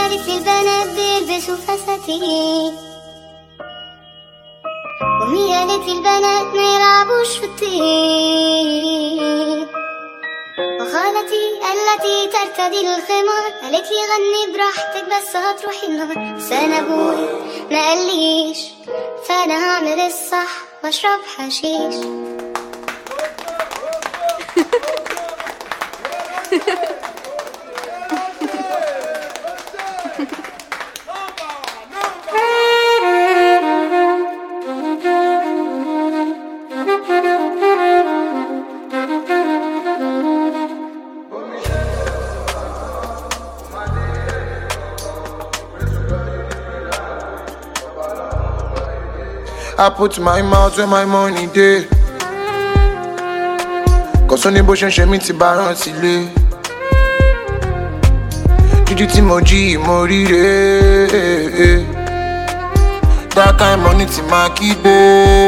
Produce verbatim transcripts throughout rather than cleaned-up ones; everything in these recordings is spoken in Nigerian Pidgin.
قالت لي البنات بيلبسوا فساتين، ومي قالت لي البنات ما يلعبوش في الطين، وخالتي التي ترتدي الخمار قالت لي غني براحتك بس هتروحي النار. بس انا ابوي ما قاليش، فانا هعمل الصح واشرب حشيش. I put my mouth where my money dey, cause only bó ṣe ń ṣe mí ti bá rántí lé. Jíjí tí mo jí mo ríre, that kind money ti máa kígbe.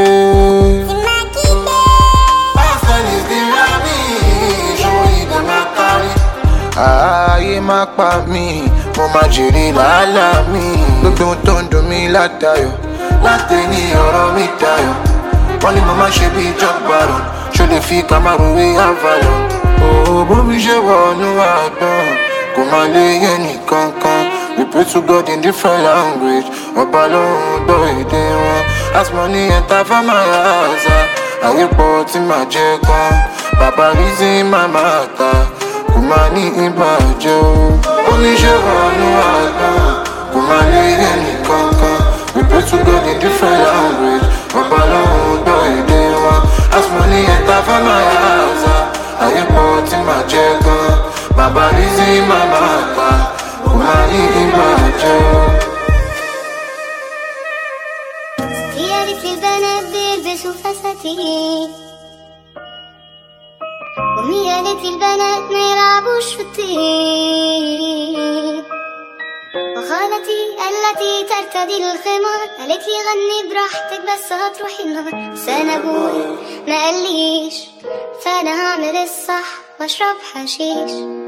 Pásítọ̀lì ti rá mi, ṣòwò ìdè máa kárí. Ààyè máa pa mí, mo máa jèrè làálàá mi. Gbogbo ohun tó ń dùn mí látayọ̀, láti ní ọ̀rọ̀ mi dayọ̀. Wọ́n ní mo máa ṣe bí jọ́gbàrọ̀, ṣó lè fi Cameroon wé Avalon. Òwò bómi ṣe wọnú àgbọ̀n, kò máa lè yé nìkankan. We pray to God in different language, ọba lóhùn gbọ́ èdè wọn. As money enter for my house, ayé pọ̀ tí màá jẹ kan. Bàbá reason màmá ta, kò máa ní ìbàjẹ́ o. Bómi ṣe wọnú àgbọ̀n, kò máa lè yé nìkankan. We pray to God in different language, ọba lóhùn gbọ́ èdè wọn. As money enter for my house, ayé pọ̀ tí màá jẹ gan. Bàbá reason màmá ta, kò máa ní ìbàjẹ́ o. هي قالت لي البنات بيلبسوا فساتين، ومي قالت لي البنات ما يلعبوش في الطين، وخالتي التي ترتدي الخمار قالت لي غني براحتك بس هتروحي النار. بس انا ابوي ما قاليش، فانا هعمل الصح واشرب حشيش.